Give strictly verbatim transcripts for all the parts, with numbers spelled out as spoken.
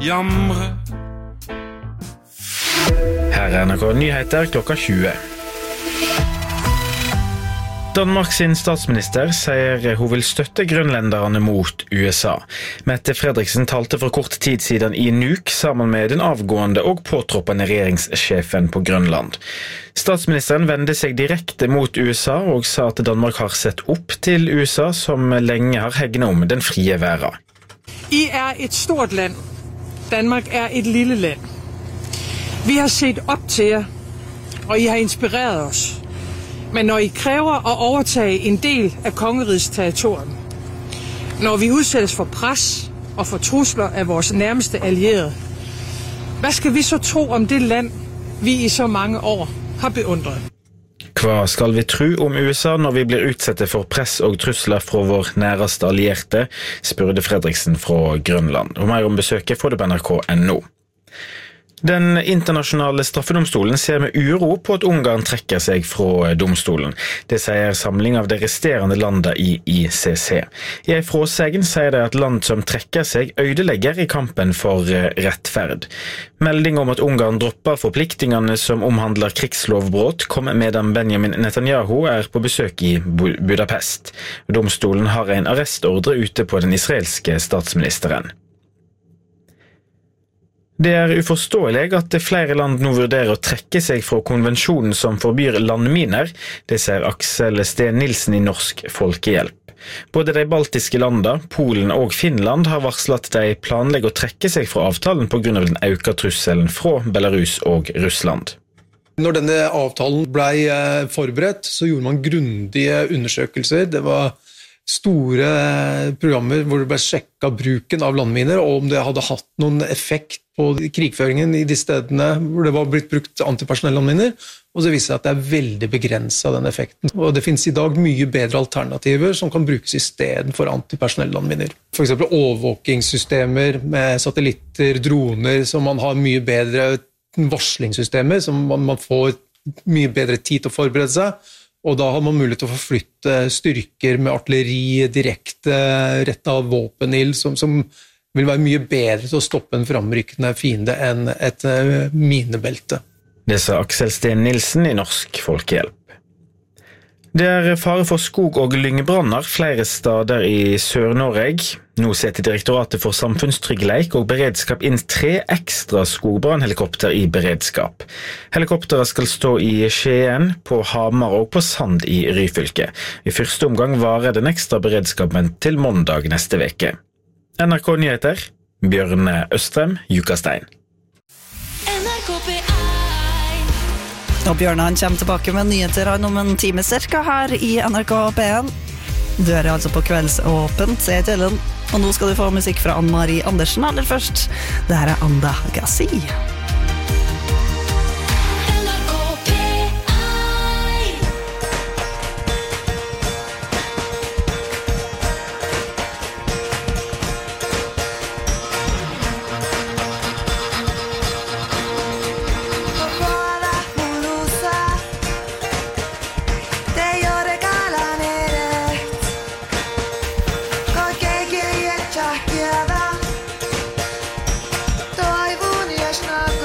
jamre. Her er N R K Nyheter klokka tjue. Danmark sin statsminister sier hun vil støtte grønlenderne mot U S A. Mette Frederiksen talte for kort tid siden i Nuuk sammen med den avgående og påtroppende regjeringssjefen på Grønland. Statsministeren vendte seg direkte mot U S A og sa at Danmark har sett opp til U S A som lenge har hegnet om den frie verden. I er et stort land. Danmark er et lille land. Vi har sett opp til jer, og I har inspireret oss. Men når I kræver at overtage en del af kongerigets territorium, når vi udsættes for pres og for trusler af vores nærmeste allierede, hvad skal vi så tro om det land, vi i så mange år har beundret? Hva skal vi tro om U S A når vi blir utsette for press og trusler fra vår næreste allierte, spurte Fredriksen fra Grønland. Og mer om besøket får du på N R K punktum N O. Den internasjonale straffedomstolen ser med uro på at Ungarn trekker seg fra domstolen. Det sier samling av de resterende landet i I C C. I en fråsegen sier de at land som trekker seg ødelegger i kampen for rettferd. Melding om at Ungarn dropper forpliktingene som omhandler krigslovbrott kom medan Benjamin Netanyahu er på besøk i Budapest. Domstolen har en arrestordre ute på den israelske statsministeren. Det er uforståelig at flere land nå vurderer å trekke seg fra konvensjonen som forbyr landminer, det sier Aksel Steen Nilsen i Norsk Folkehjelp. Både de baltiske landene, Polen og Finland har varslet at de planlegger å trekke seg fra avtalen på grunn av den økte trusselen fra Belarus og Russland. Når denne avtalen ble forberedt, så gjorde man grundige undersøkelser. Det var store programmer hvor det ble sjekket bruken av landminer, og om det hadde hatt noen effekt på krigføringen i de stedene hvor det var blitt brukt antipersonellandminer, og så viser det at det er veldig begrenset den effekten. Og det finnes i dag mye bedre alternativer som kan brukes i stedet for antipersonellandminer. For eksempel overvåkingssystemer med satellitter, droner, som man har mye bedre varslingssystemer, som man, man får mye bedre tid til å forberede seg, og da har man mulighet til å forflytte styrker med artilleri direkte rett av våpenild, som, som vil være mye bedre til å stoppe en framrykkende fiende enn et minebelte. Det sa Aksel Steen Nilsen i Norsk Folkehjelp. Det er fare for skog- og lyngbranner flere steder i Sør-Norge. Nå setter Direktoratet for samfunnstryggleik og beredskap inn tre ekstra skogbrannhelikopter i beredskap. Helikopterne skal stå i Skien, på Hamar og på Sand i Ryfylke. I første omgang varer den ekstra beredskapen til mandag neste veke. N R K Nyheter, Bjørne Østrem, Jukastein. Og Bjørne han kommer tilbake med nyheter om en time cirka her i N R K P en. Du er altså på kveldsåpent, se til den. Og nå skal du få musikk fra Ann-Marie Andersen aller først. Det her er Anda Gassi. Toivon, jos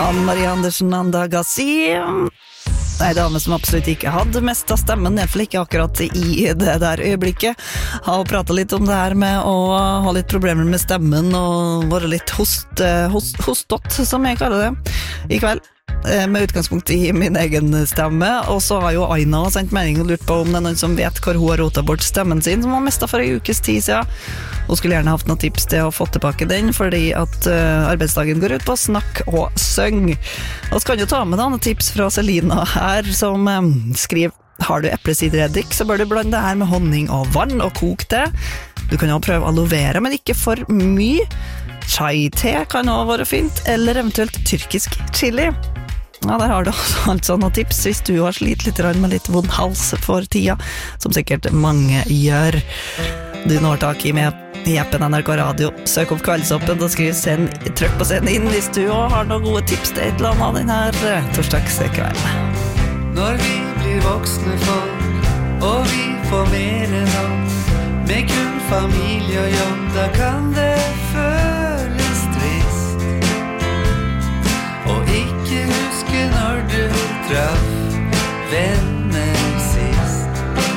Anne Marie Andersen Andagassi. Ei dame som absolutt ikke hadde mest av stemmen, i hvert fall ikke akkurat i det der øyeblikket. Har pratet litt om det her med å ha litt problemer med stemmen og være litt host, host, hostott, som jeg kaller det, i kveld. Med utgangspunkt i min egen stemme. Og så har jo Aina sendt melding og lurt på om det er noen som vet hvor hun har rotet bort stemmen sin, som hun mistet for en ukes tid siden. Hun skulle gjerne haft noen tips til å få tilbake den, fordi at uh, arbeidsdagen går ut på snakk og søng. Og så kan du ta med deg noen tips fra Selina her, som um, skriver: har du eplesidereddik, så bør du blande det her med honning og vann og koke det. Du kan jo prøve aloe vera, men ikke for mye. Chai-te kan også være fint, eller eventuelt tyrkisk chili. Ja, der har du altså noen tips hvis du har slitt litt med litt vond hals for tida, som sikkert mange gjør. Du når tak i med i appen N R K Radio. Søk opp Kveldsåpen og skriv send, trykk på send inn hvis du også har noen gode tips til et eller annet denne torsdagskvelden. Når vi blir voksne folk, og vi får mer enn nok, med kun familie og jobb, da kan det føles trist. Og ikke huske når du traff venner sist.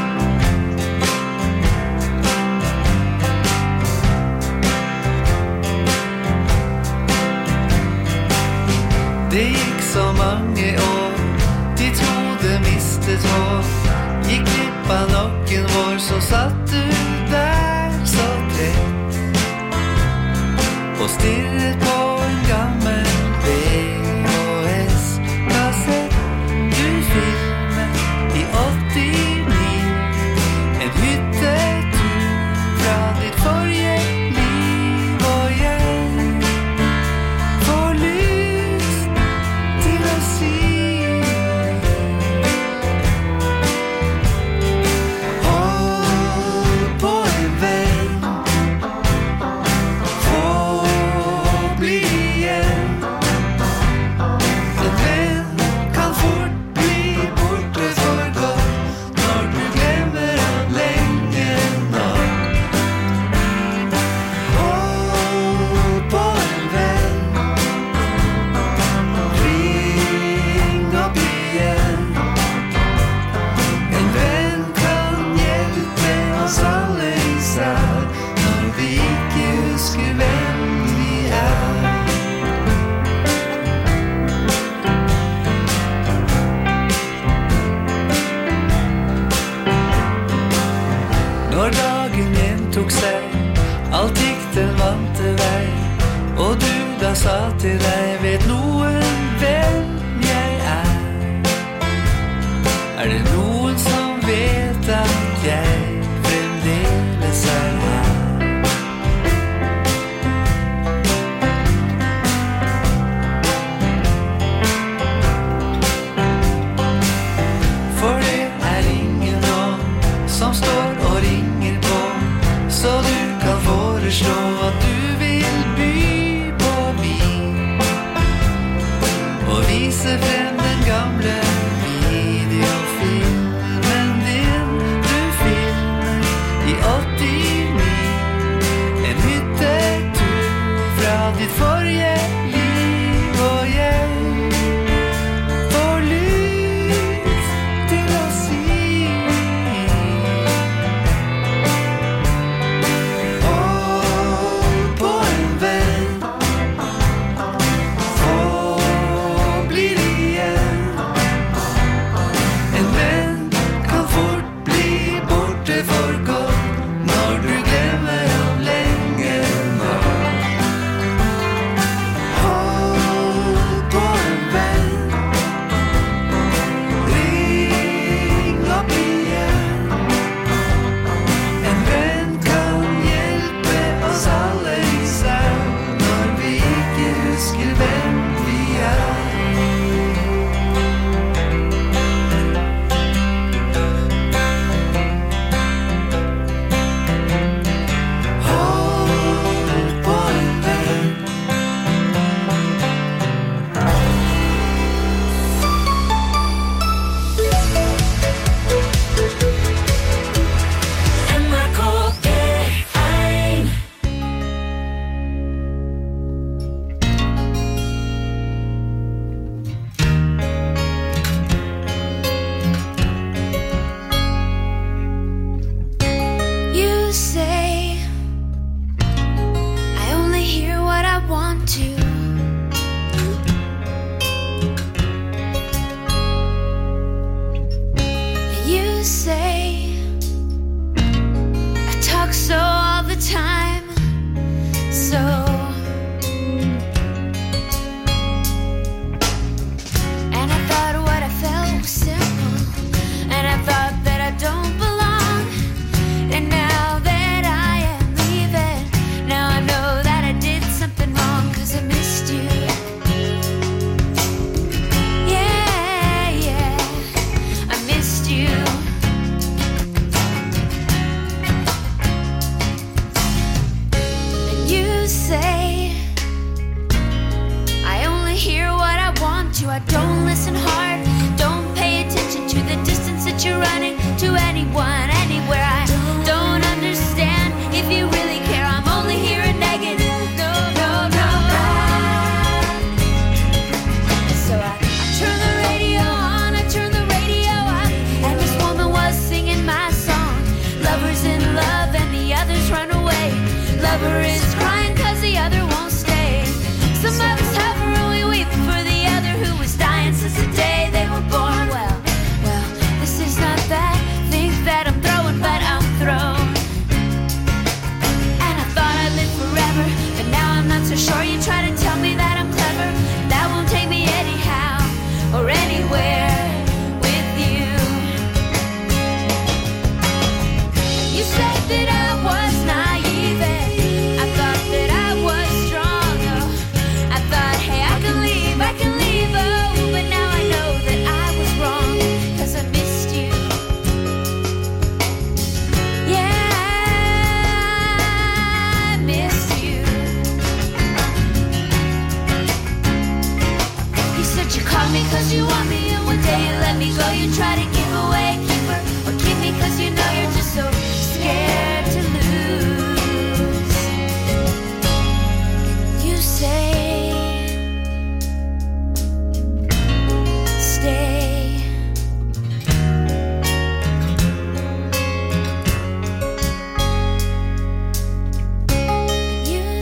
Det gikk så mange år, de trodde mistet hår. Gikk glipp av noen vår, så satt du der så trett og stirret på en gammel V H S-kassett. Du filmet i åttini, en hyttetur fra ditt forrige liv, og jeg får lyst til å si: hold på en venn, få bli igjen. En venn kan fort bli borte for godt, når du glemmer han lenge nok. Hold på en venn, ring opp igjen. En venn kan hjelpe oss alle især, når vi ikke husker hvem vi er. Når dagen gjentok seg, alt gikk den vante vei, og du da sa til deg: vet noen hvem jeg er? Er det noen som vet at jeg fremdeles er her? For det er ingen nå som står og ringer på, så du kan foreslå at du vil by på min, og vise frem den gamle videofilmen din. Du filmer i åttini, en hyttetur fra ditt forrige liv, og jeg får lyst til å si: hold på en venn, få bli igjen.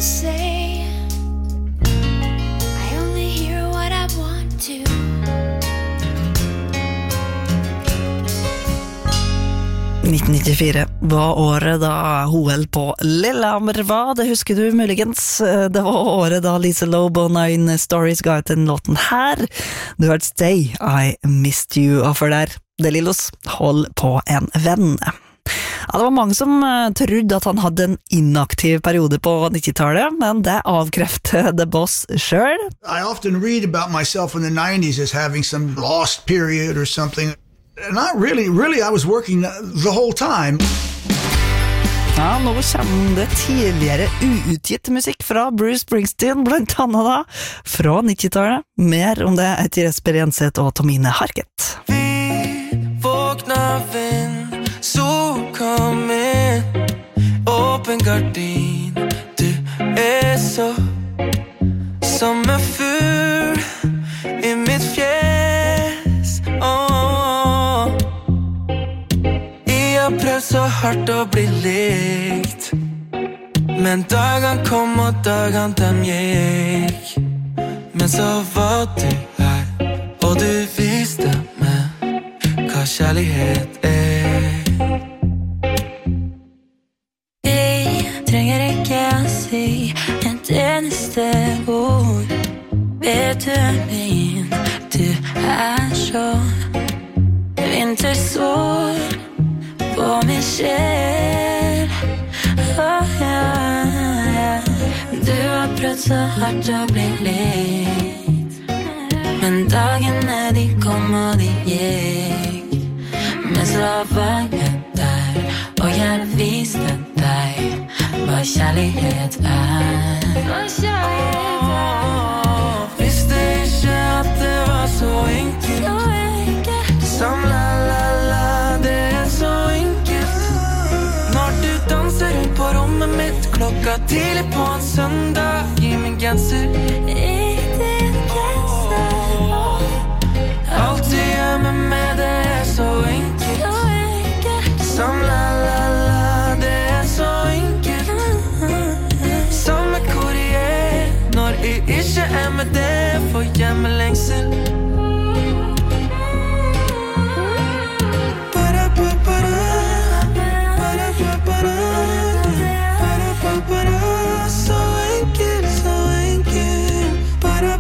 say. I only hear what I want to. nitten nittifire var året da O L på Lillehammer var, det husker du muligens. Det var året da Lisa Loeb og Nine Stories ga ut den låten her. Du hørte Stay, I Missed You, og for der, det Lillos, hold på en venn. Ja, det var mange som trodde at han hadde en inaktiv periode på nittitallet, men det avkreftet The Boss selv. I often read about myself in the nineties as having some lost period or something. Not really, really, I was working the whole time. Ja, nå kommer det tidligere uutgitt musikk fra Bruce Springsteen, blant annet da, fra nittitallet. Mer om det etter Jesper Jenseth og Tomine Harket. Vi våkner vind, sol kom inn, åpen gardin, du er så som en fugl i mitt fjes. Åh, jeg har prøvd så hardt å bli likt, men dagene kom og dagene dem gikk. Men så var du her, og du viste meg hva kjærlighet er. Jeg trenger ikke å si et eneste ord. Vet du min, du er så vintersår på min sjel. Oh, yeah. Du har prøvd så hardt å bli likt, men dagene de kom og de gikk. Men så var jeg der, og jeg viste deg hva kjærlighet er. Hva kjærlighet er. Visste ikke at det var så enkelt, Så enkelt. som la la la, det er så enkelt. Når du danser rundt på rommet mitt klokka tidlig på en søndag, gi meg genser. I din genser. Alt du gjør med meg, det er så enkelt, Så enkelt. som la la la, det er så enkelt. Samme hvor jeg er, når jeg ikke er med det, for hjemmelengsel. Så enkelt, så enkelt.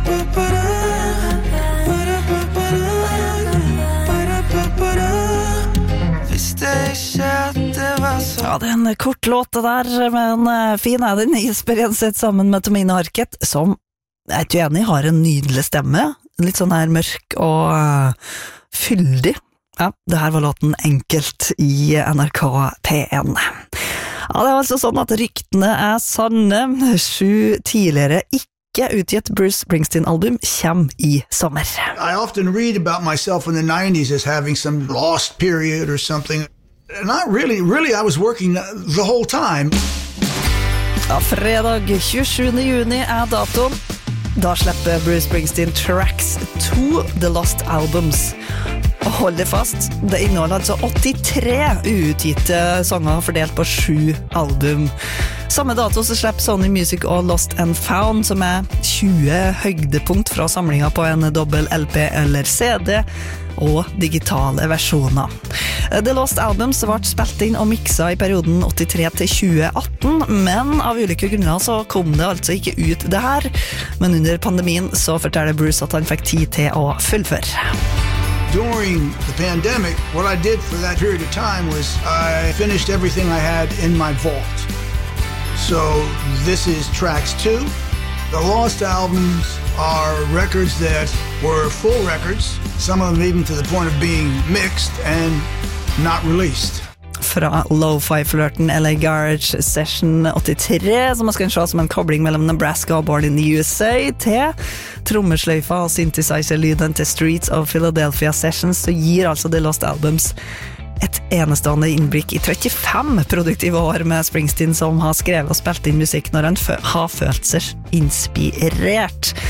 Visste ikke at det var så. Ja, det er en kort låt det der, men eh, fin er den. Jesper Jenseth sammen med Tomine Harket, som, jeg er ikke enig, har en nydelig stemme. Litt sånn her mørk og uh, fyldig. Ja, det her var låten Enkelt i N R K P en. Ja, det er altså sånn at ryktene er sanne. Sju tidligere ikke utgitt Bruce Springsteen-album kommer i sommer. I often read about myself in the nineties as having some lost period or something. Not really, really, I was working the whole time. Ja, fredag tjuesjuende juni er datoen. Da slipper Bruce Springsteen Tracks to The Lost Albums. Og hold det fast, det inneholder altså åttitre uutgitte sanger fordelt på sju album. Samme dato så slipper Sony Music og Lost and Found, som er tjue høydepunkt fra samlinga på en dobbel L P eller C D, og digitale versjoner. The Lost Albums ble spilt inn og mikset i perioden åttitre til tjueatten, men av ulike grunner så kom det altså ikke ut det her. Men under pandemien så forteller Bruce at han fikk tid til å fullføre. During the pandemic, what I did for that period of time was I finished everything I had in my vault. So this is tracks two. The lost albums are records that were full records, some of them even to the point of being mixed and not released. Fra lo-fi-flirten L A Garage Session åttitre, som man skal se som en kobling mellom Nebraska og Born in the U S A, til trommesløyfa og synthesizer-lyden til Streets of Philadelphia Sessions, så gir altså The Lost Albums et enestående innblikk i trettifem produktive år med Springsteen, som har skrevet og spilt inn musikk når han har følt seg inspirert.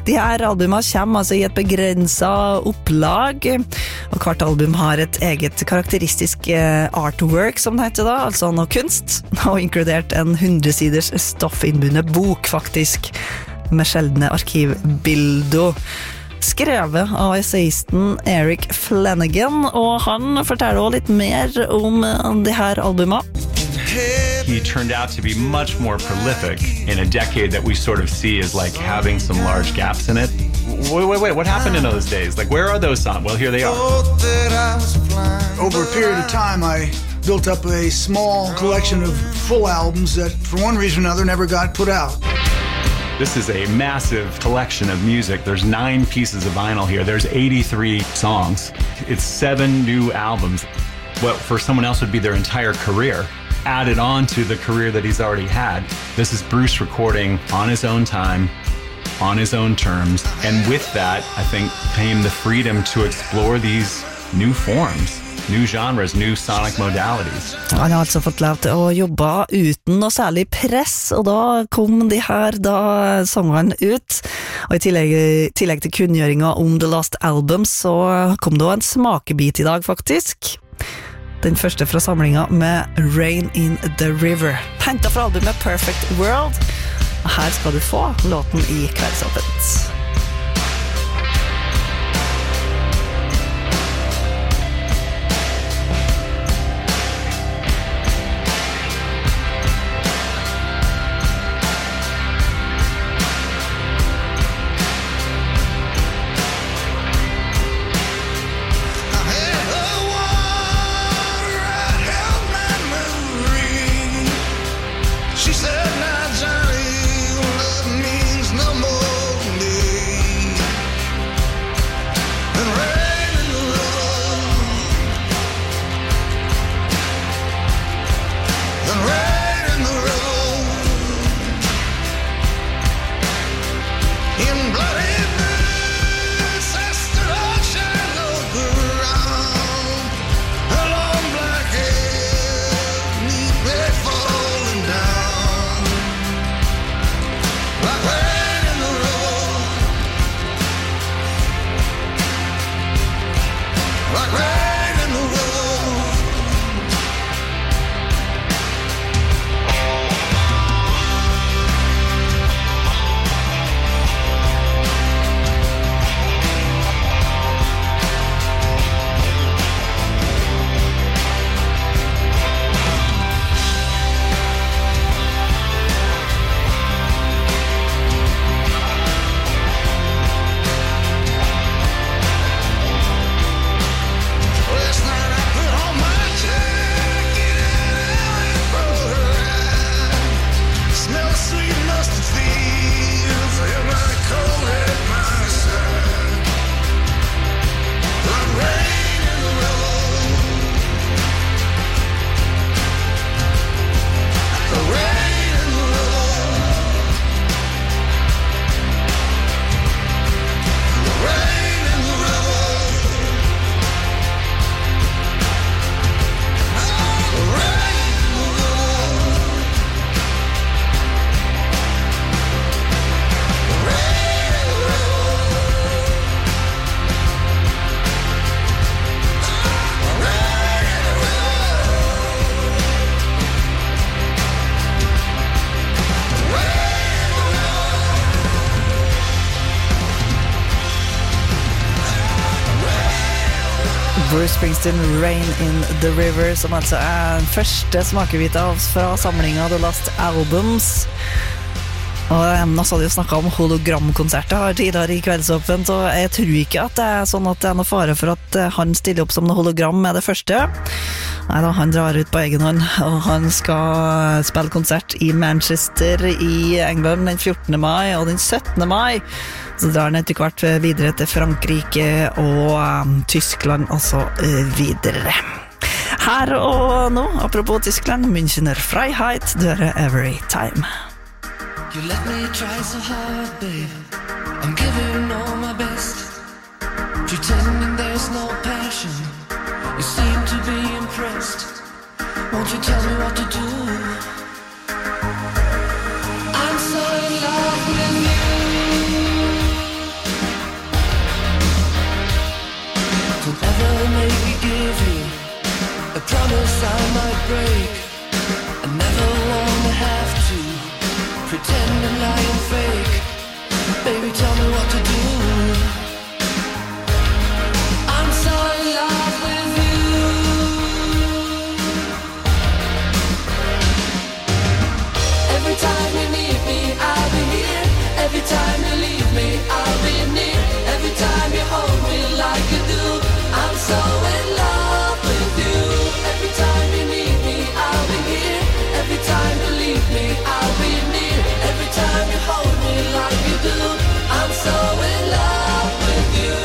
De her albumene kommer altså i et begrenset opplag, og hvert album har et eget karakteristisk artwork, som det heter da, altså noe kunst, og inkludert en hundresiders stoffinnbundet bok, faktisk, med sjeldne arkivbilder. Skrevet av essayisten Eric Flanagan, og han forteller også litt mer om de her albumene. He turned out to be much more prolific in a decade that we sort of see as like having some large gaps in it. Wait, wait, wait, what happened in those days? Like, where are those songs? Well, here they are. Over a period of time, I built up a small collection of full albums that, for one reason or another, never got put out. This is a massive collection of music. There's nine pieces of vinyl here. There's eighty-three songs. It's seven new albums. What for someone else would be their entire career, added on to the career that he's already had. This is Bruce recording on his own time, on his own terms. And with that, I think, came the freedom to explore these new forms. New genres, new sonic modalities. Han har altså fått lov til å jobbe uten noe særlig press, og da kom de her da sangene ut. Og i tillegg, tillegg til kunngjøringa om The Last Album, så kom det også en smakebit i dag, faktisk. Den første fra samlinga med Rain in the River. Hentet fra albumet Perfect World. Og her skal du få låten i Kveldsåpent. Bruce Springsteen, Rain in the River, som altså er den første smakebit av fra samlinga The Last Albums. Og nå så hadde jo snakket om hologramkonserter her tidligere i Kveldsåpent, og jeg tror ikke at det er sånn at det er noe fare for at han stiller opp som noe hologram med det første. Nei da, han drar ut på egen hånd, og han skal spille konsert i Manchester i England den fjortende mai og den syttende mai. Så drar han etter hvert videre til Frankrike og um, Tyskland og så uh, videre. Her og nå, apropos Tyskland, Münchener Freiheit, du hører Every Time. You let me try so hard, babe. I'm giving all my best, pretending there's no passion. You seem to be impressed. Won't you tell me what to do? I'm so in love with you. give you a promise I might break. I never wanna have to pretend and lie and fake. Baby, tell me what to do. I'm so in love with you. Every time you need me, I'll be here. Every time you leave me, I'll be near. Every time you hold me like you do, I'm so in love with you. Every time you need me, I'll be here. Every time you leave me, I'll be near. Every time you hold me like you do, I'm so in love with you.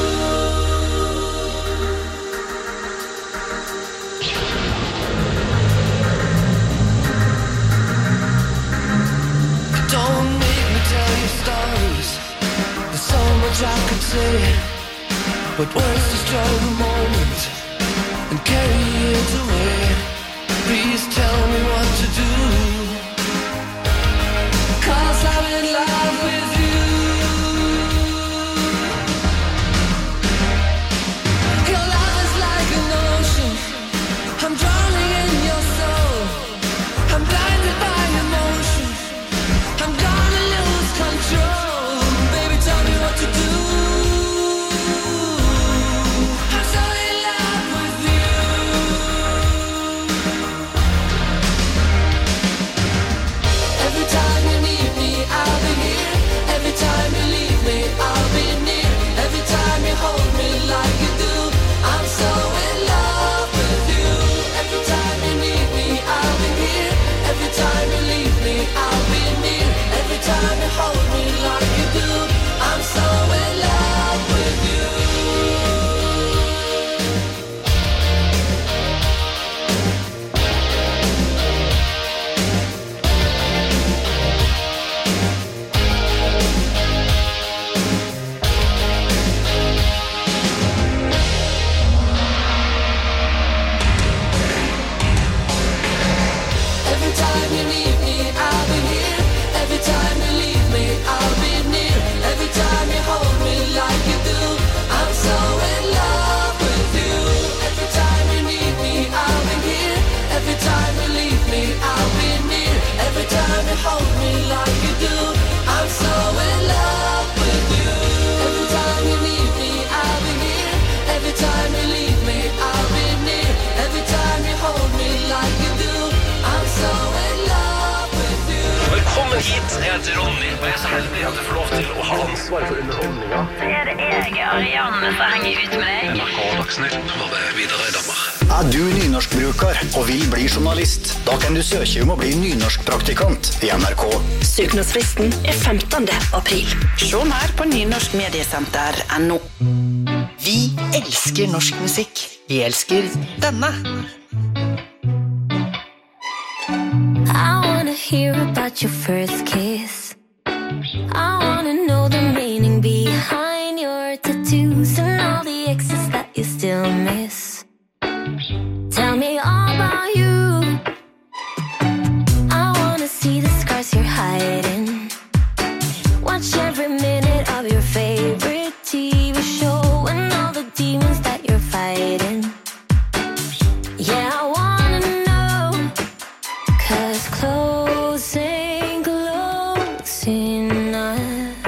Don't make me tell you stories. There's so much I could say, but words destroy the moment and carry it away. Please tell me what to do, 'cause I'm in love with you. Your love is like an ocean. I'm drowning in your soul. I'm blinded by emotion. I'm gonna lose control. Baby, tell me what to do. I'm so in love with you. Every time you need me, I'll be here. Every time you leave me, I'll be near. Every time you hold me like you do, I'm so in love with you. Every time you need me, I'll be here. Every time you leave me, I'll be near. Every time you hold me like you do, I'm so in love with you. Every time you need me, I'll be here. Every time you leave me, I'll be near. Every time you hold me like you do, I'm so in love with you. Every time you need me, I'll be here. Every time you leave me, I'll be near. Every time you hold me like you do, I'm so in love with you. Every time you need me, I'll be here. Every time you leave me, I'll be near. Every time you hold me like you do, I'm so in love with you. Velkommen hit, jeg heter Ronny, og jeg er så heldig at du får lov til å ha ansvar for underholdninga. Det er jeg, Arianne, som henger ut med deg. N R K Dagsnytt var det Vidar Eidhammer. Er du nynorskbruker og vil bli journalist? Da kan du søke om å bli nynorskpraktikant i N R K. Søknadsfristen er femtende april. Se mer på nynorskmediesenter punktum no. Vi elsker norsk musikk. Vi elsker denne. I wanna hear about your first kiss. I wanna know the meaning behind your tattoos and all the exes that you still miss. Tell me all about you. I wanna see the scars you're hiding. Watch every minute of your favorite T V show and all the demons that you're fighting. Yeah, I wanna know, 'cause closing, closing us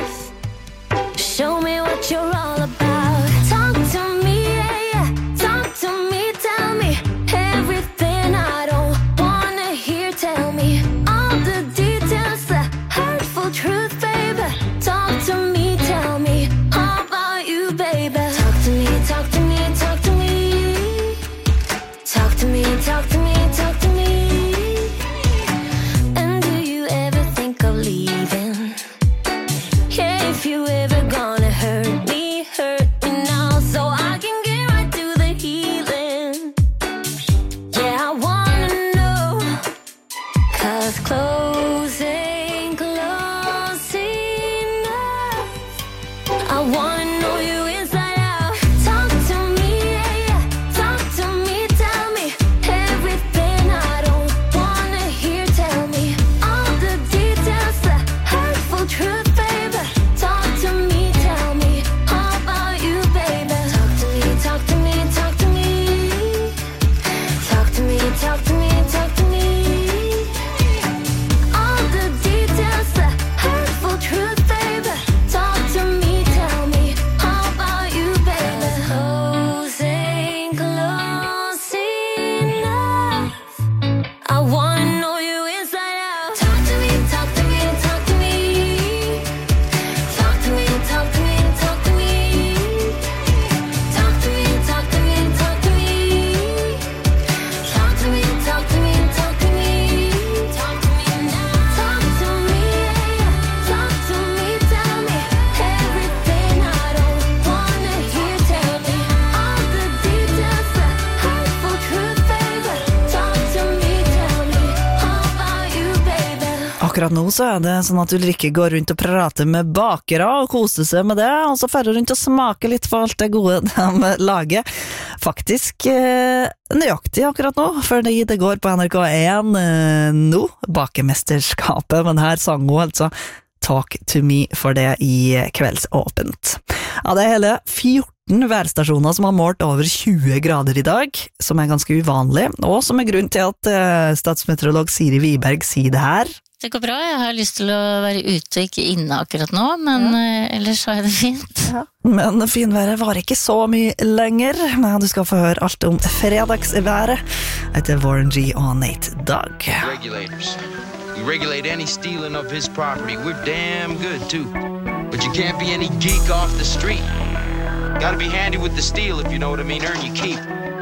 akkurat nå så er det sånn at Ulrikke går rundt og prater med bakere og koser seg med det, og så fer hun rundt og smaker litt for alt det gode de lager. Faktisk eh, nøyaktig akkurat nå, fordi det går på N R K én eh, nå, bakemesterskapet, men her sang hun altså Talk to me for det i Kveldsåpent. Ja, det er hele fjorten værstasjoner som har målt over tjue grader i dag, som er ganske uvanlig, og som er grunn til at eh, statsmeteorolog Siri Wiberg sier det her. Det går bra, jeg har lyst til å være ute og ikke inne akkurat nå, men ja. eh, ellers har jeg det fint. Ja. Men finværet var ikke så mye lenger, men du skal få høre alt om fredagsværet etter Warren G og Nate Dogg. Regulators. We regulate any stealing of his property. We're damn good, too. But you can't be any geek off the street. Gotta be handy with the steel, if you know what I mean. Earn your keep.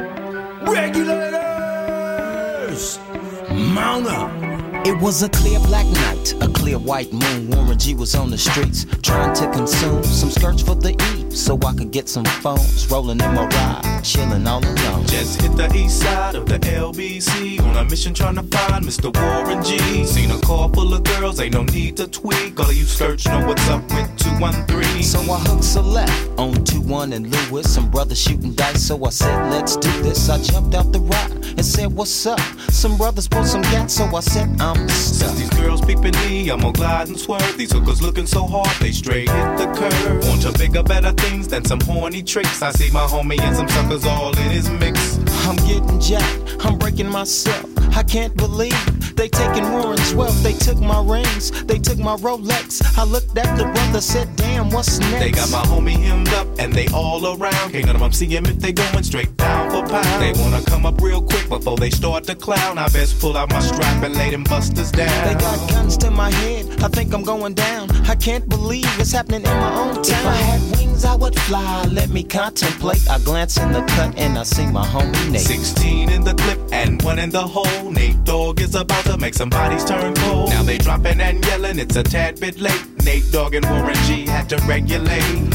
Regulators! Mount up! It was a clear black night, a clear white moon. Warren G was on the streets, trying to consume some skirts for the E, so I could get some phones. Rolling in my ride, chilling all alone. Just hit the east side of the L B C, on a mission trying to find Mister Warren G. Seen a car full of girls, ain't no need to tweak. All of you skirts know what's up with two one three. So I hooked a left on two one and Lewis. Some brothers shooting dice, so I said, let's do this. I jumped out the ride and said, what's up? Some brothers pulled some gas, so I said, I'm Since these girls peeping me, I'm gonna glide and swerve. These hookers looking so hard, they straight hit the curve. Want to bigger, better things than some horny tricks. I see my homie and some suckers all in his mix. I'm getting jacked, I'm breaking myself. I can't believe they taking Warren's wealth. They took my rings, they took my Rolex. I looked at the brother, said, damn, what's next? They got my homie hemmed up and they all around. Can't none of them see him if they going straight pound for pound. They wanna come up real quick before they start to clown. I best pull out my strap and lay them busters down. They got guns to my head, I think I'm going down. I can't believe it's happening in my own town. If I had wings, I would fly, let me contemplate. I glance in the cut and I see my homie Nate. Sixteen in the clip and one in the hole. Nate Dogg is about to make some bodies turn cold. Now they dropping and yelling, it's a tad bit late. Nate Dogg and Warren G had to regulate.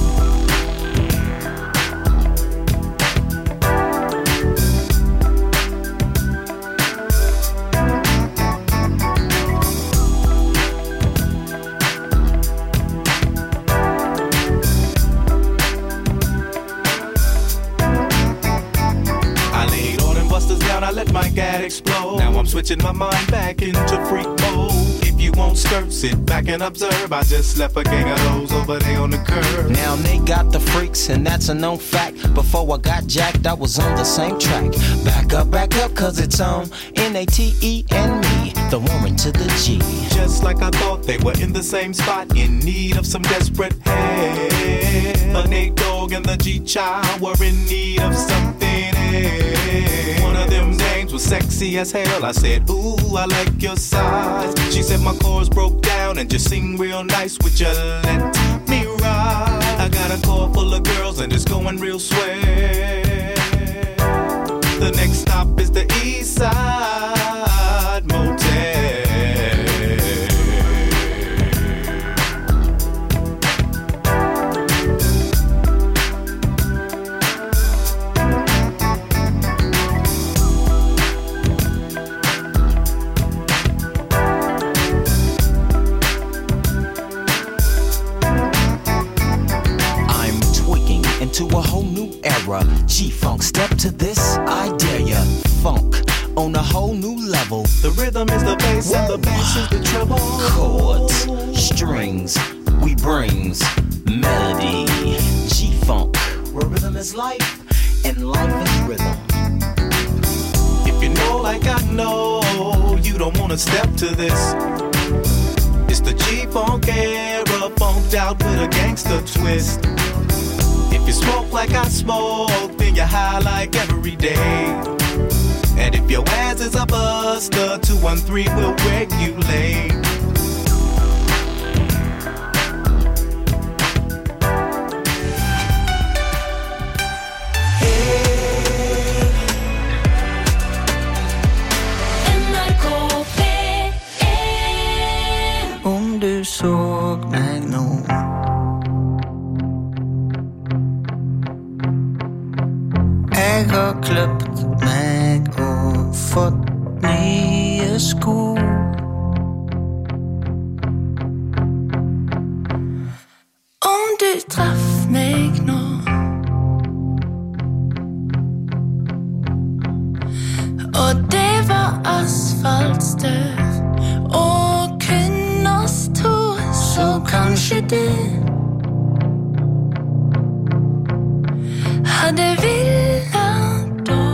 I let my gad explode. Now I'm switching my mind back into freak mode. If you won't skirt, sit back and observe. I just left a gang of those over there on the curb. Now they got the freaks and that's a known fact. Before I got jacked, I was on the same track. Back up, back up, cause it's on N A T E and me, the Warren to the G. Just like I thought, they were in the same spot, in need of some desperate help. The Nate Dogg and the G-Child were in need of something else. One of them names was sexy as hell. I said, ooh, I like your size. She said my chords broke down and just sing real nice. Would you let me ride? I got a car full of girls and it's going real swell. The next stop is the East Side Motel. To a whole new era, G-Funk, step to this, I dare ya. Funk on a whole new level. The rhythm is the bass and the bass is the treble. Chords, strings, we brings melody. G-Funk, where rhythm is life and life is rhythm. If you know like I know, you don't wanna step to this. It's the G-Funk era, funked out with a gangster twist. If you smoke like I smoke, then you're high like every day. And if your ass is a buster, two one three will regulate. N R K P en. Om du såg mig nå, jeg har kløpt meg og fått nye sko. traff meg nå. Og det var asfaltstøv og kun oss to. Så kanskje du hadde villet da,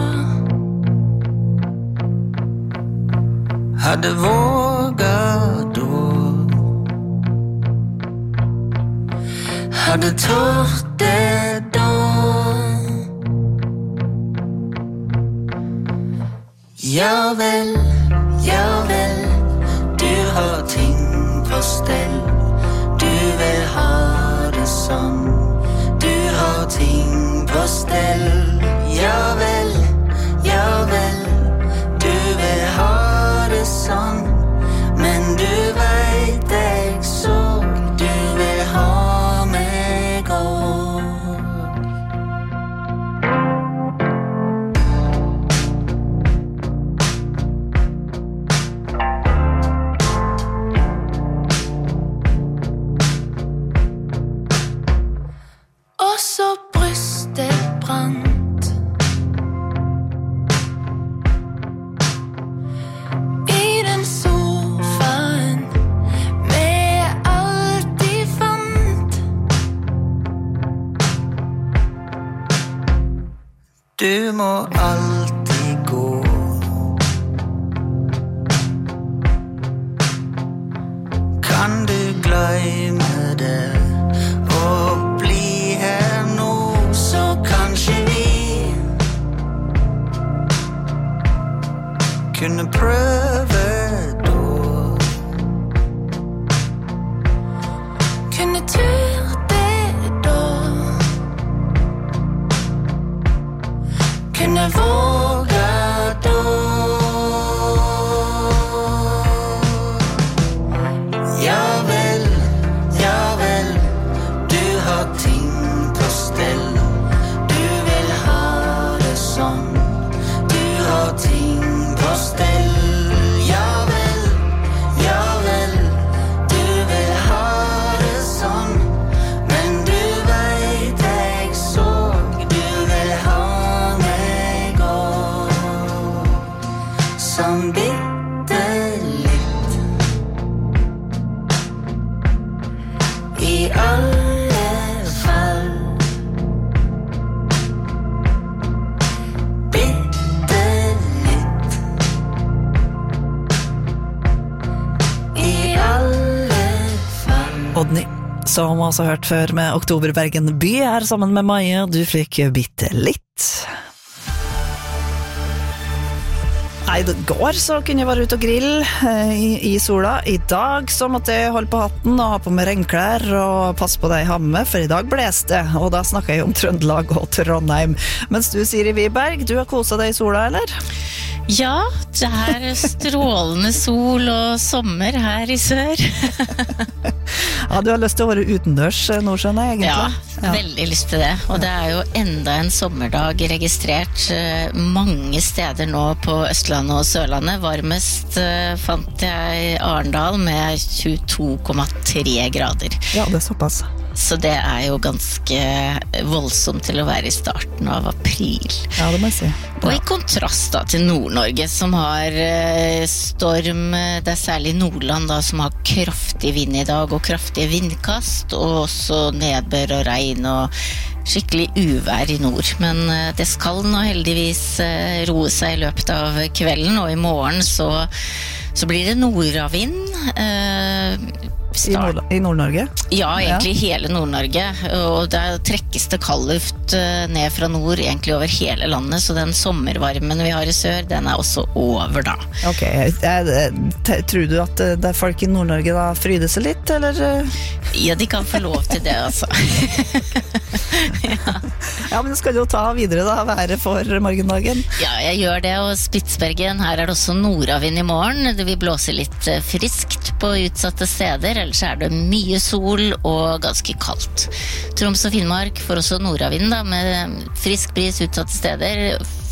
hadde våget da, hadde tårt det da. Ja vel, ja vel, du har ting på stell. Du vil ha det sånn. Du har ting på stell. Ja vel, ja vel, du vil ha det sånn. Men du vet jeg så, du vil ha meg også. Og så brystet brant i den sofaen med alt de fant. Du må alltid gå. Kan du glemme det og bli her nå, så kanskje vi kunne prøve da. Kunne turt det da. Kunne våge da. Ja vel, ja vel, du har ting på stell. Du vil ha det sånn. Du har ting på stell. Ja vel, ja vel, du vil ha det sånn. Men du vet jeg så, du vil ha meg også. Som bitte litt. I alle fall. Bitte litt. I alle fall. Odny, som også hørt før med Oktoberbergen by, er sammen med Maja. Du fikk bitte litt. Nei, det går så kunne jeg være ute og grille eh, i, i sola. I dag så måtte jeg holde på hatten og ha på meg regnklær og passe på deg i hamme, for i dag blæste det, og da snakker jeg om Trøndelag og Trondheim. Mens du, Siri Wiberg, du har koset deg i sola, eller? Ja, det er strålende sol og sommer her i sør. Ja, du har lyst til å være utendørs nå, skjønner jeg, egentlig. Ja, veldig lyst til det. Og det er jo enda en sommerdag registrert mange steder nå på Østlandet og Sørlandet. Varmest fant jeg Arendal med tjueto komma tre grader. Ja, det er såpass. Så det er jo ganske voldsomt til å være i starten av april. Ja, det må jeg si. Og i kontrast da til Nord-Norge, som har eh, storm, det er særlig Nordland da, som har kraftig vind i dag, og kraftige vindkast, og også nedbør og regn og skikkelig uvær i nord. Men eh, det skal nå heldigvis eh, roe seg i løpet av kvelden, og i morgen så, så blir det nordavind. Eh, I, Nord I Nord-Norge? Ja, egentlig ja. Hele Nord-Norge. Og der trekkes det kaldluft ned fra nord, egentlig over hele landet, så den sommervarmen vi har i sør, den er også over da. Ok, tror du at det er folk i Nord-Norge da fryder seg litt, eller? Ja, de kan få lov til det, altså. ja. ja, men skal du jo ta videre da, være for morgendagen? Ja, jeg gjør det, og Spitsbergen, her er det også nordavind i morgen. Det vil blåse litt friskt på utsatte steder, ellers er det mye sol og ganske kaldt. Troms og Finnmark får også nordavind da, med frisk bris utsatte steder.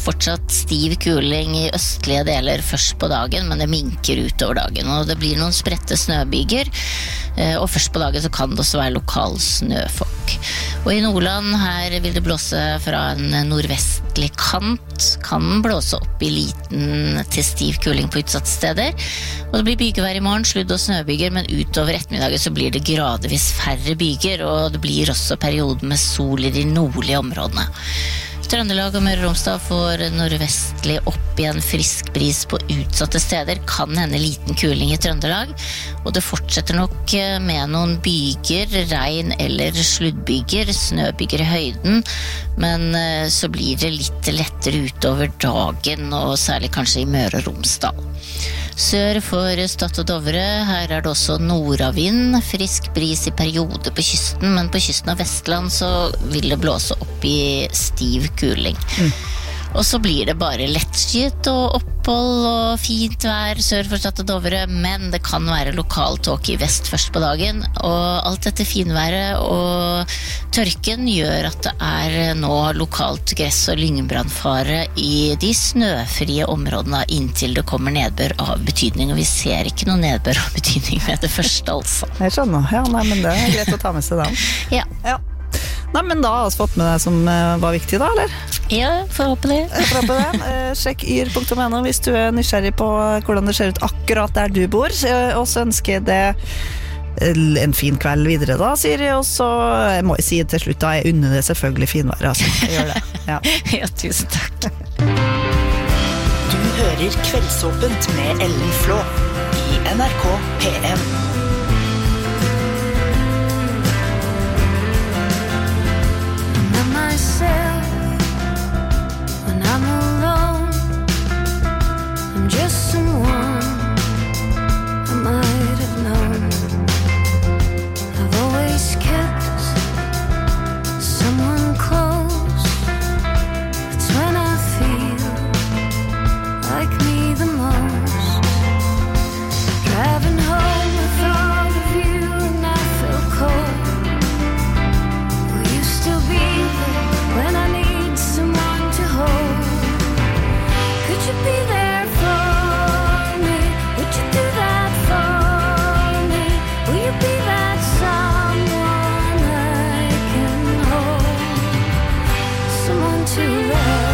fortsatt stiv kuling i østlige deler først på dagen, men det minker utover dagen, og det blir noen spredte snøbyger, og først på dagen så kan det også være lokal snøfokk. Og i Nordland her vil det blåse fra en nordvestlig kant, kan blåse opp i liten til stiv kuling på utsatte steder, og det blir bygevær i morgen, sludd- og snøbyger, men utover ettermiddagen så blir det gradvis færre byger, og det blir også perioder med sol i de nordlige områdene. Trøndelag og Møre og Romsdal får nordvestlig opp igjen frisk bris på utsatte steder, kan hende liten kuling i Trøndelag, og det fortsetter nok med noen byger, regn eller sluddbyger, snøbyger i høyden, men så blir det litt lettere utover dagen, og særlig kanskje i Møre og Romsdal. Sør for Stad og Dovre, her er det også nordavind, frisk bris i perioder på kysten, men på kysten av Vestland så vil det blåse opp i stiv kuling. Mm. Og så blir det bare lettskyet og opphold og fint vær sør for Stad og Dovre, men det kan være lokal tåke i vest først på dagen, og alt dette finværet og tørken gjør at det er nå lokalt gress- og lyngbrannfare i de snøfrie områdene inntil det kommer nedbør av betydning, og vi ser ikke noe nedbør av betydning med det første, altså. Jeg skjønner, ja, nei, men det er greit å ta med seg den. Ja. Ja. Nei, men da har vi fått med det som var viktig da, eller? Ja, får håpe det. Jeg får håpe det. Sjekk yr punktum no hvis du er nysgjerrig på hvordan det ser ut akkurat der du bor, og så ønsker jeg det en fin kveld videre da, sier jeg, og så jeg må jeg si til slutt da, jeg unner det selvfølgelig finvær, altså. Jeg gjør det. Ja, ja tusen takk. Du hører Kveldsåpent med Ellen Flå i N R K P M. When I'm alone, I'm just someone I might have known. I've always kept someone close. It's when I feel like me the most. Driving home, I thought of you and I felt cold. Will you still be there when I need someone to hold? Could you be there for me? Would you do that for me? Will you be that someone I can hold? Someone to love.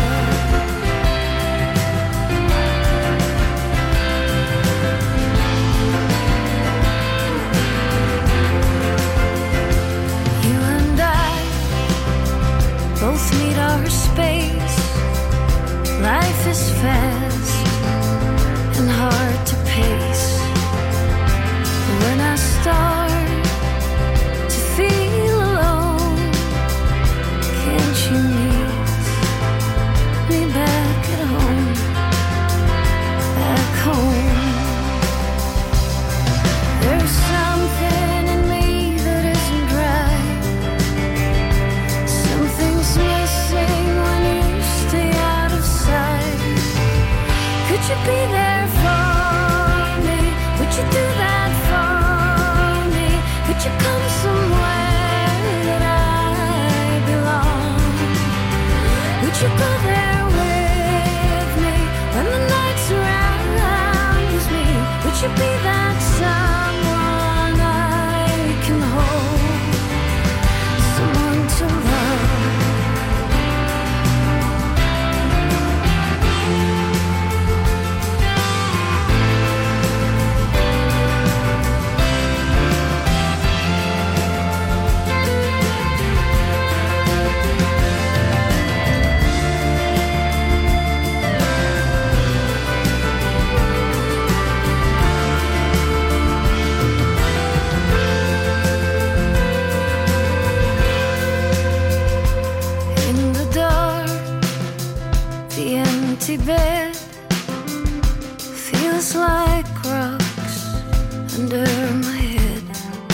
You and I both need our space. Life is fast and hard to pace. When I start to feel alone, can't you meet me back at home? Back home. There's something in me that isn't right. Something's missing when you stay out of sight. Could you be there for me? Would you do that for me? Could you come somewhere that I belong? Would you go there with me when the night surrounds me? Would you be that someone I can hold? Someone to love. In the dark, the empty bed feels like rocks under my head.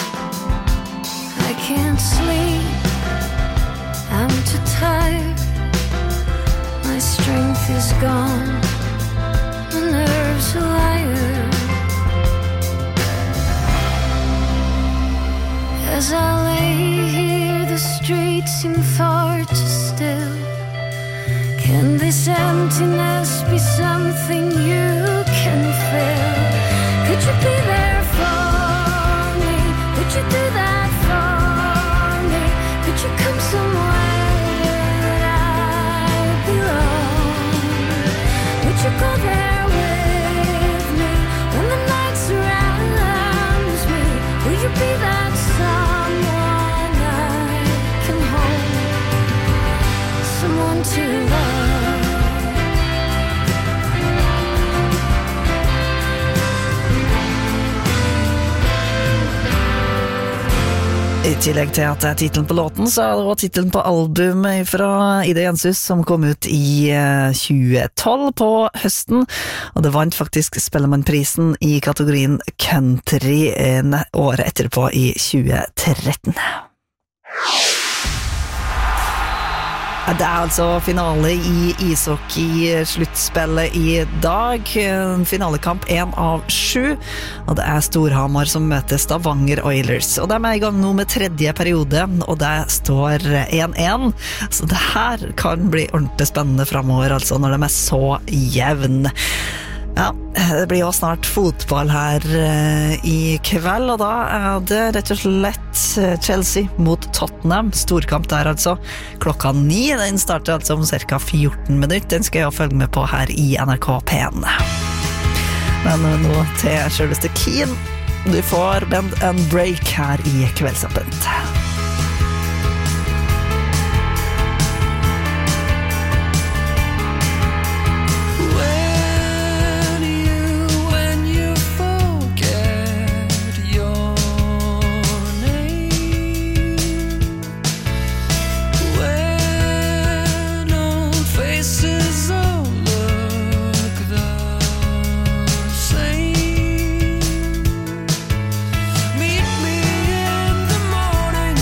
I can't sleep, I'm too tired. My strength is gone, my nerves are wired. As I lay here, the streets seem far too still. Can this emptiness be something you can fill? Could you be there for me? Would you do that for me? Could you come somewhere that I belong? Would you go there with me when the night surrounds me? Will you be that someone I can hold? Someone to love? I tillegg til at det er titelen på låten, så er det også titelen på albumet fra Ida Jenshus som kom ut i tjue tolv på høsten, og det vant faktisk Spellemannprisen i kategorien country året etterpå i tjue tretten. Det er altså finale i ishockey-sluttspillet i dag. Finalekamp én av sju, og det er Storhamar som møter Stavanger Oilers. Og de er i gang nå med tredje periode, og det står én én. Så det her kan bli ordentlig spennende fremover, altså, når de er så jevn. Ja, det blir jo snart fotball her uh, i kveld, og da er det rett og slett Chelsea mot Tottenham. Storkamp der altså, klokka ni. Den starter altså om cirka fjorten minutter. Den skal jeg følge med på her i N R K P en. Men nå til selveste Keen. Du får Bend and Break her i Kveldsåpent. Meet me in the morning.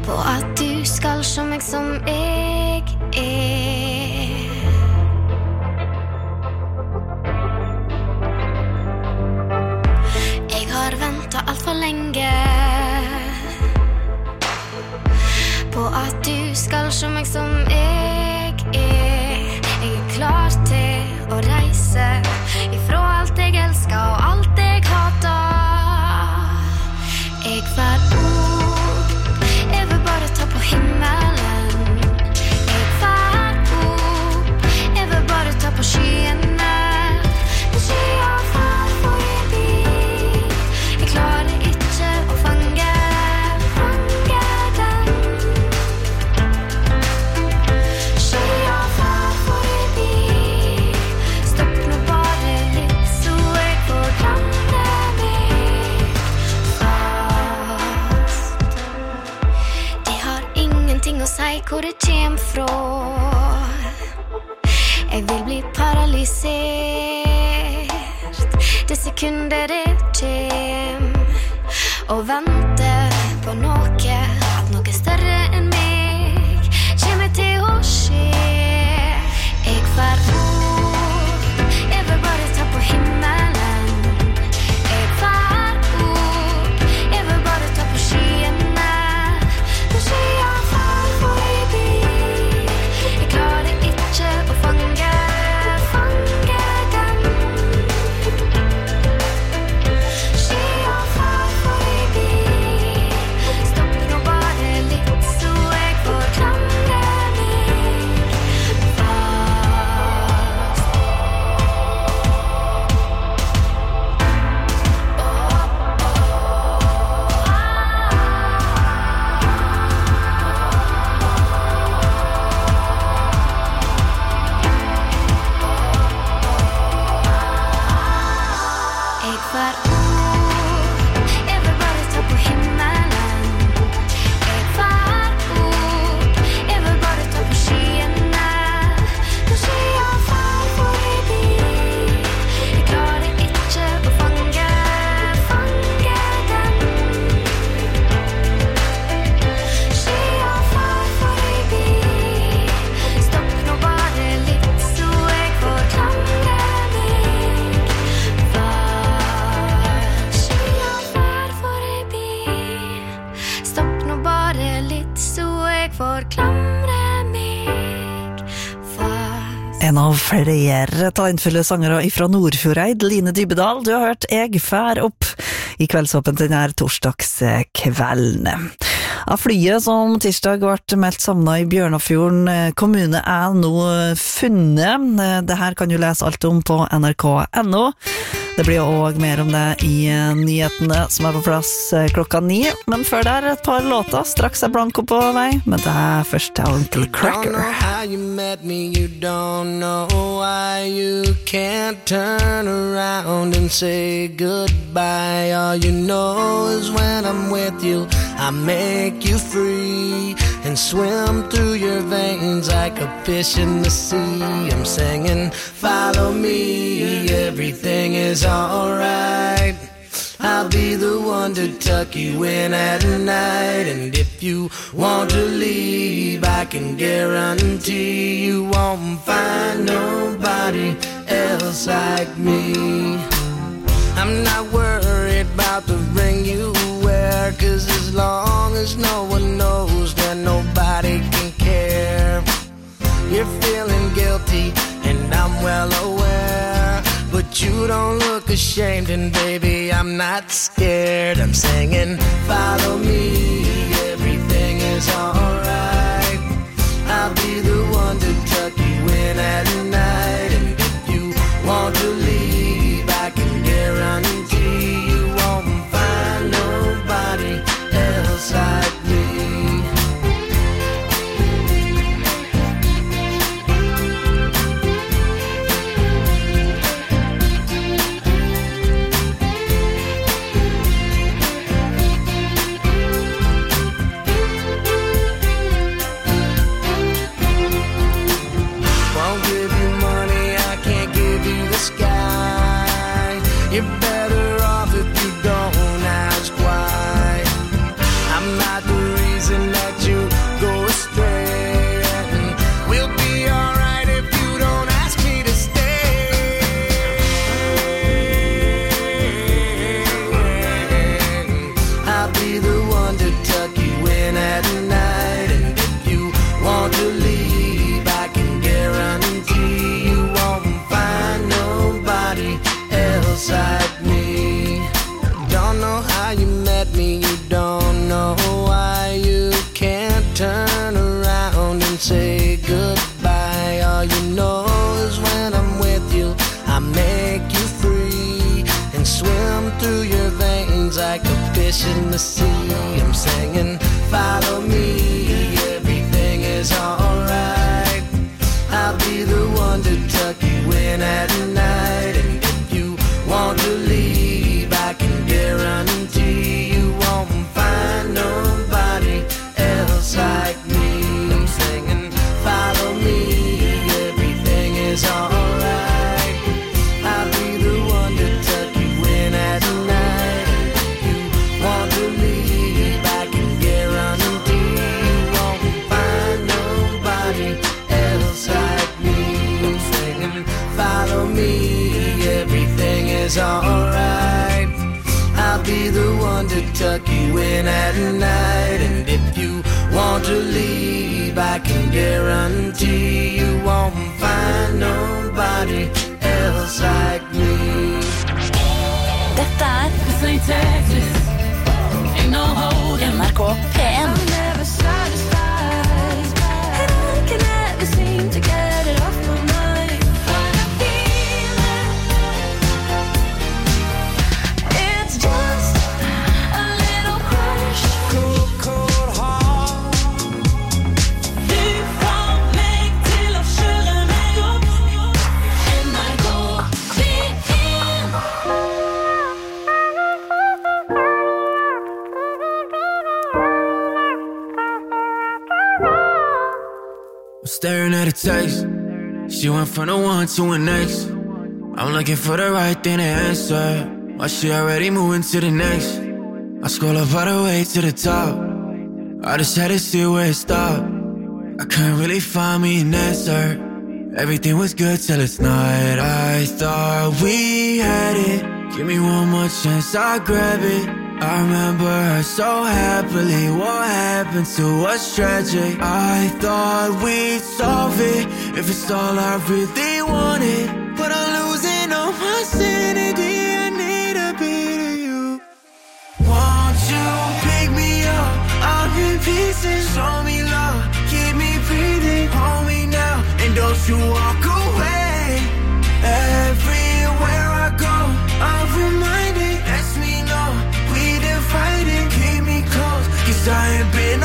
på at du skal se meg som jeg er. Jeg har ventet alt for lenge på at du skal se meg som jeg er. Jeg er klar til å reise ifra alt jeg elsker og alt jeg hater. Jeg får opp, jeg vil bare ta på himmelen. Jeg får opp, jeg vil bare ta på skyene. Men skya får forbi, jeg klarer ikke å fange, fange den. Skya får forbi, stopp nå bare litt, så jeg får klare meg fast. De har ingenting å si hvor det kjem fra. Jeg vil bli paralysert det sekundet det kjem, og vente på noe, at noe større enn meg kommer til å skje. Jeg får opp, jeg vil bare ta på himmelen. Jeg får opp, jeg vil bare ta på skyene. Men skya får forbi, jeg klarer ikke å fange, fange den. Skya får forbi, stopp nå bare litt, så jeg får klamre meg fast. Jeg får opp, jeg vil bare ta på himmelen. Jeg får opp, jeg vil bare ta på skyene. Men skya får forbi, jeg klarer ikke å fange, fange den. Skya får forbi, stopp nå bare litt, så jeg får klamre meg fast. Skya får forbi, stopp nå bare litt, så jeg får klamre meg fast. En av flere talentfulle sangere fra Nordfjordeid, Line Dybedal. Du har hørt Jeg fær opp i Kveldsåpent denne torsdagskvelden. Av flyet som tirsdag ble meldt savnet i Bjørnafjorden kommune er nå funnet. Det her kan du lese alt om på N R K punktum N O. Det blir også mer om det i nyhetene som er på plass klokka ni. Men før der et par låter. Straks er Blanco på vei, men det er først til Uncle Cracker. Don't know how you met me, you don't know why you can't turn around and say goodbye. All you know is when I'm with you, I make you free and swim through your veins like a fish in the sea. I'm singing, follow me, everything is alright. I'll be the one to tuck you in at night. And if you want to leave, I can guarantee you won't find nobody else like me. I'm not worried about the ring you wear, 'cause as long as no one knows, then nobody can care. You're feeling guilty and I'm well aware, but you don't look ashamed, and baby, I'm not scared. I'm singing, follow me, everything is alright. I'll be the one to tuck you in at night. And if you want to leave, I can guarantee you won't find nobody else like me. You're better off if you don't ask why. I'm not the reason that fish in the sea. I'm singing, follow me, everything is alright. I'll be the one to tuck you in at night. And if you want to leave, I can guarantee you won't find nobody else like me. I'm singing, follow me, everything is alright. I'll be the one to tuck you in at night. And if you want to leave, I can guarantee you won't find nobody else like me. I'm singing, follow me, everything is alright. I'll be the one to tuck you in at night. And if you want to leave, I can guarantee you won't find nobody else like me. Dette er N R K P en. Staring at her text. She went from the one to an next. I'm looking for the right thing to answer, while she already moving to the next. I scroll up all the way to the top. I just had to see where it stopped. I couldn't really find me an answer. Everything was good till it's not. I thought we had it. Give me one more chance, I'll grab it. I remember her so happily. What happened to us tragic? I thought we'd solve it, if it's all I really wanted. But I'm losing all my sanity. I need a bit of you. Won't you pick me up? I'm in pieces. Show me love, keep me breathing. Hold me now, and don't you walk away. Everywhere I go, I'm reminded. Ask me no, fighting, keep me close, cause I ain't been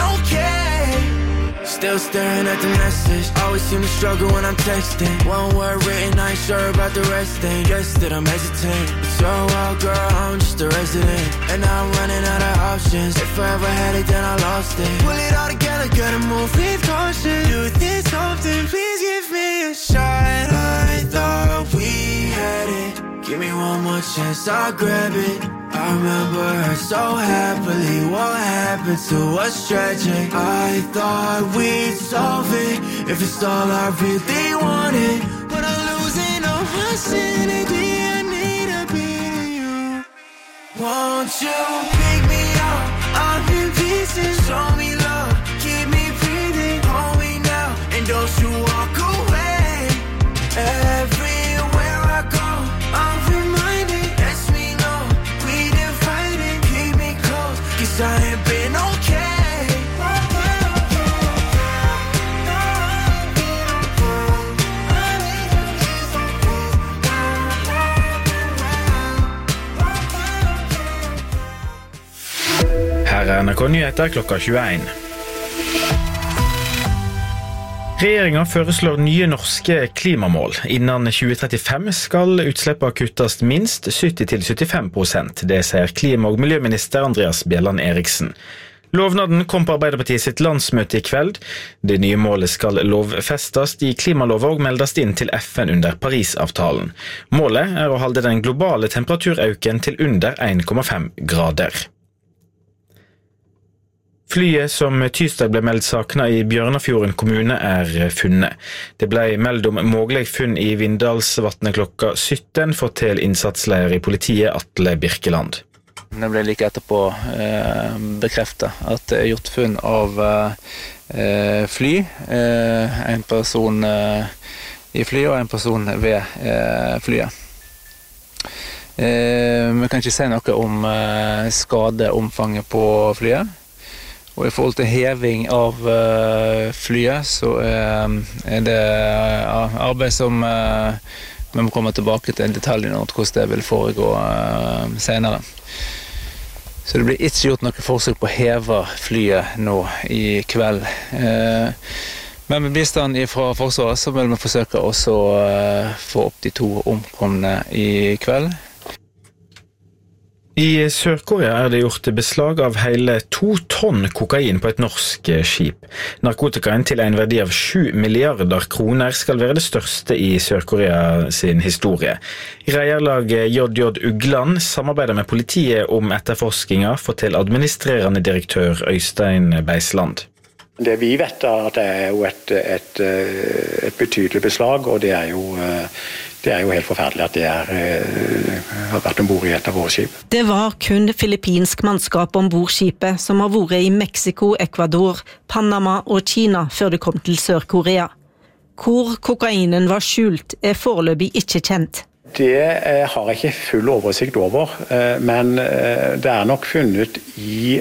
okay. Still staring at the message. Always seem to struggle when I'm texting. One word written, I ain't sure about the rest. Ain't guess that I'm hesitant. It's your world, girl, I'm just a resident. And now I'm running out of options. If I ever had it, then I lost it. Pull it all together, gotta move with caution. Do this often, please give me a shot. I thought we had it. Give me one more chance, I'll grab it. I remember her so happily. What happened to us tragic? I thought we'd solve it, if it's all I really wanted. But I'm losing all my sanity. I need a bit of you. Won't you pick me up? I'm in pieces. Show me love, keep me breathing. Hold me now, and don't you walk away. Everywhere I go, I'm reminded. Ask me no, we didn't fight it. Keep me close, cause I ain't been okay. Her er N R K Nyheter klokka tjueen. Regjeringen foreslår nye norske klimamål. Innen tjue trettifem skal utslippene kuttes minst sytti til syttifem prosent. Det sier klima- og miljøminister Andreas Bjelland Eriksen. Lovnaden kom på Arbeiderpartiet sitt landsmøte i kveld. Det nye målet skal lovfestes i klimalover og meldes inn til F N under Parisavtalen. Målet er å holde den globale temperaturøken til under en komma fem grader. Flyet som tirsdag ble meldt sakna i Bjørnafjorden kommune er funnet. Det ble meldt om mulig funn i Vindalsvatnet klokka sytten, fortell innsatsleder i politiet Atle Birkeland. Det ble like etterpå eh, bekreftet at det er gjort funn av eh, fly. Eh, en person eh, i flyet og en person ved eh, flyet. Eh, vi kan ikke si noe om eh, skadeomfanget på flyet. Og i forhold til heving av uh, flyet, så uh, er det uh, arbeid som uh, vi må komme tilbake til detaljene om hvordan det vil foregå uh, senere. Så det blir ikke gjort noe forsøk på å heve flyet nå i kveld. Men med bistand fra Forsvaret så vil vi forsøke også å få opp de to omkomne i kveld. I Sør-Korea er det gjort beslag av hele to tonn kokain på et norsk skip. Narkotikaen til en verdi av sju milliarder kroner skal være det største i Sør-Korea sin historie. Reierlag J J Ugland samarbeider med politiet om etterforskinga, forteller administrerende direktør Øystein Beisland. Det vi vet er at det er jo et, et, et betydelig beslag, og det er jo, det er jo helt forferdelig at det er, har vært ombord i et av våre skip. Det var kun filippinsk mannskap ombord skipet som har vært i Mexico, Ecuador, Panama og Kina før det kom til Sør-Korea. Hvor kokainen var skjult er foreløpig ikke kjent. Det har jeg ikke full oversikt over, men det er nok funnet i...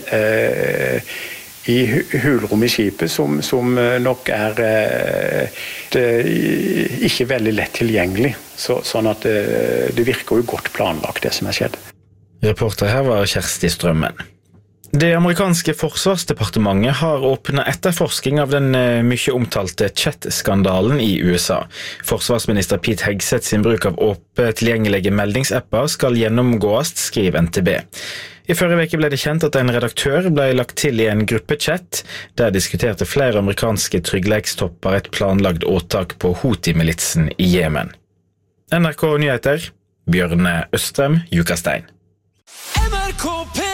i hulrom i skipet som, som nok er det, ikke veldig lett tilgjengelig, så, sånn at det, det virker jo godt planlagt det som er skjedd. Reporter her var Kjersti Strømmen. Det amerikanske forsvarsdepartementet har åpnet etterforsking av den mye omtalte chat-skandalen i U S A. Forsvarsminister Pete Hegseth sin bruk av åpent tilgjengelige meldingsapper skal gjennomgås, skriver N T B. I forrige veke ble det kjent at en redaktør ble lagt til i en gruppechat, der diskuterte flere amerikanske tryggleikstopper et planlagt åtak på Houthi-militsen i Jemen. N R K Nyheter, Bjørne Østrem, Jukastein. N R K P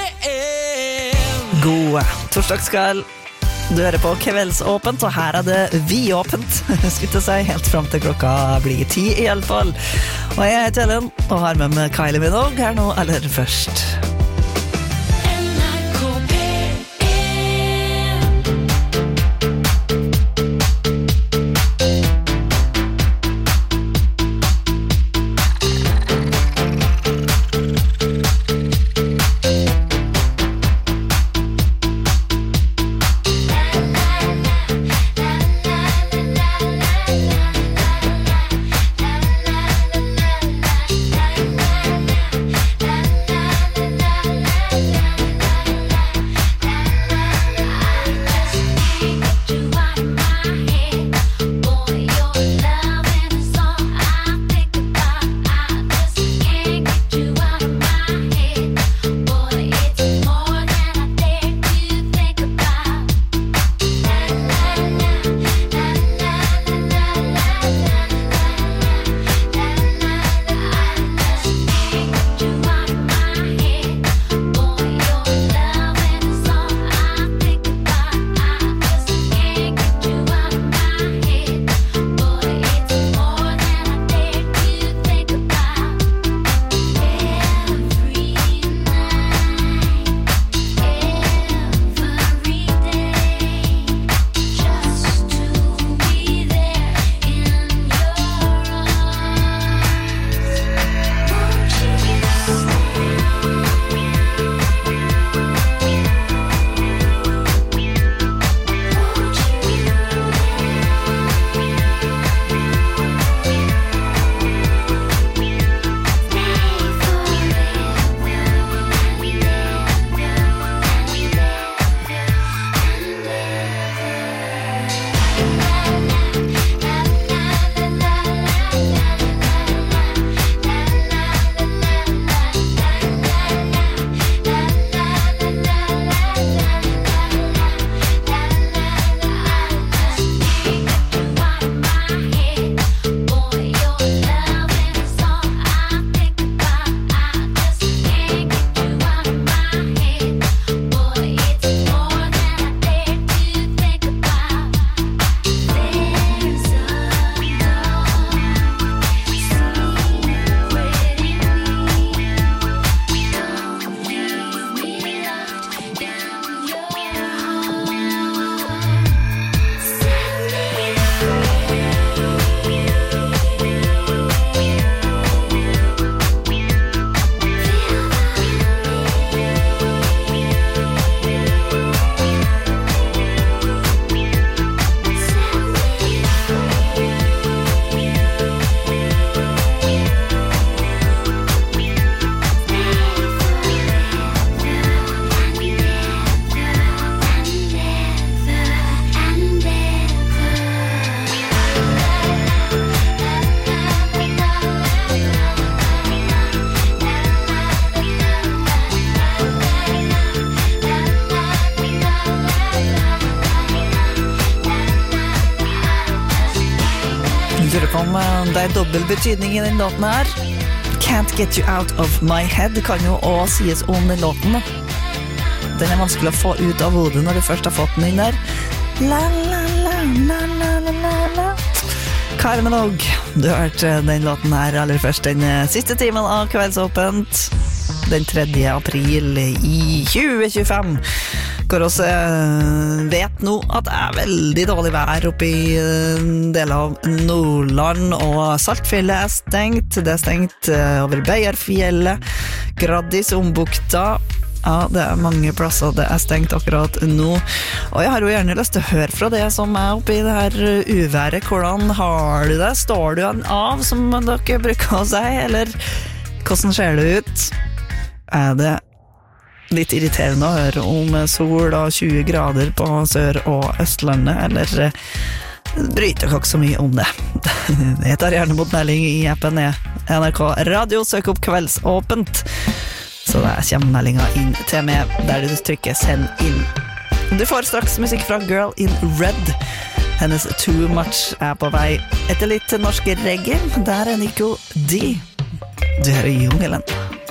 en God torsdagskveld. Du hører på Kveldsåpent, og her er det vidåpent, skulle jeg si, helt frem til klokka blir ti i alle fall. Og jeg heter Ellen, og har med meg Kylie Minogue her nå, aller først. La det er dobbelt betydning i den låten her. Can't Get You Out of My Head kan jo også sies om den låten. Den er vanskelig å få ut av hodet når du først har fått den inn der. La la la la la la la la. Kylie Minogue, du har hørt den låten her aller først den siste timen av Kveldsåpent. Den tredje april i tjue tjuefem. Hvor oss vet nå at det er veldig dårlig vær oppe i deler av Nordland, og Saltfjellet er stengt, det er stengt over Beierfjellet, Graddis, Ombukta, ja, det er mange plasser det er stengt akkurat nå, og jeg har jo gjerne lyst til å høre fra det som er oppe i det her uværet. Hvordan har du det? Står du av, som dere bruker å si, eller hvordan ser det ut? Er det litt irriterende å høre om sol og tjue grader på Sør- og Østlandet, eller bryter dere ikke så mye om det? Jeg tar gjerne mot melding i appen N R K Radio, søk opp Kveldsåpent, så der kommer meldingen inn til meg der du trykker send inn. Du får straks musikk fra Girl in Red. Hennes Too Much er på vei etter litt norsk reggae. Der er Nico D. Du hører Jungelen.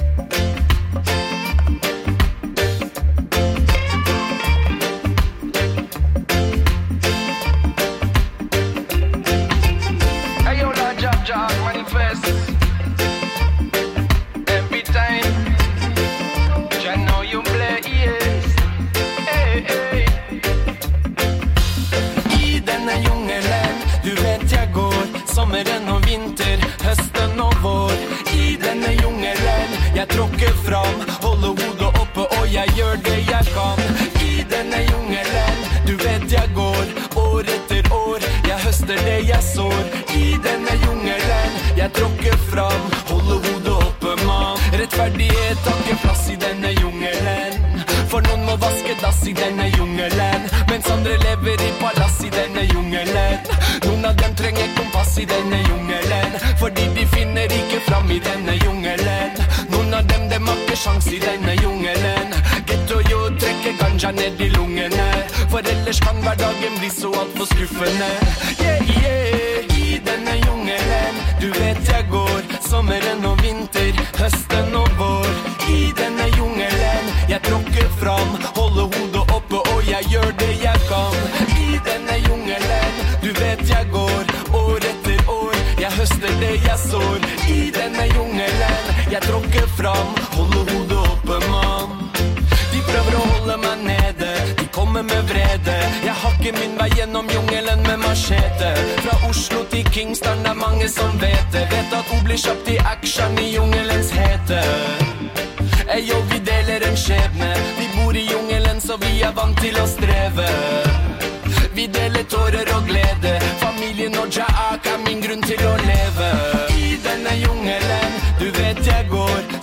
Sommeren og vinter, høsten og vår. I denne jungelen jeg tråkker fram, holder hodet oppe og jeg gjør det jeg kan. I denne jungelen, du vet jeg går, år etter år, jeg høster det jeg sår. I denne jungelen jeg tråkker fram, holder hodet oppe, mann. Rettferdighet har ikke plass i denne jungelen, for noen må vaske dass i denne jungelen, mens andre lever i palass i denne jungelen. Noen av dem trenger kompass i denne jungelen, fordi de finner ikke fram i denne jungelen. Noen av dem, dem har ikke sjans i denne jungelen. Ghetto jo trekker ganja ned i lungene, for ellers kan hverdagen bli så alt for skuffende. Yeah, yeah, i denne jungelen, du vet jeg går, sommeren og vinter, høsten og vår. I denne jungelen, jeg tråkker fram, holder hodet oppe og jeg gjør det jeg kan. I denne jungelen, du vet jeg går, år etter år, jeg høster det jeg sår. I denne jungelen, jeg tråkker fram, holder hodet oppe, mann. De prøver å holde meg nede, de kommer med vrede. Jeg har ikke min vei gjennom jungelen med machete. Fra Oslo til Kingston, det er mange som vet det. Vet at hun blir kjapt i action i jungelens hete. Eyo, vi deler en skjebne, vi bor i jungelen så vi er vant til å streve. Vi deler tårer og glede, familien og Jaak er min grunn til å leve. I denne jungelen, du vet jeg går,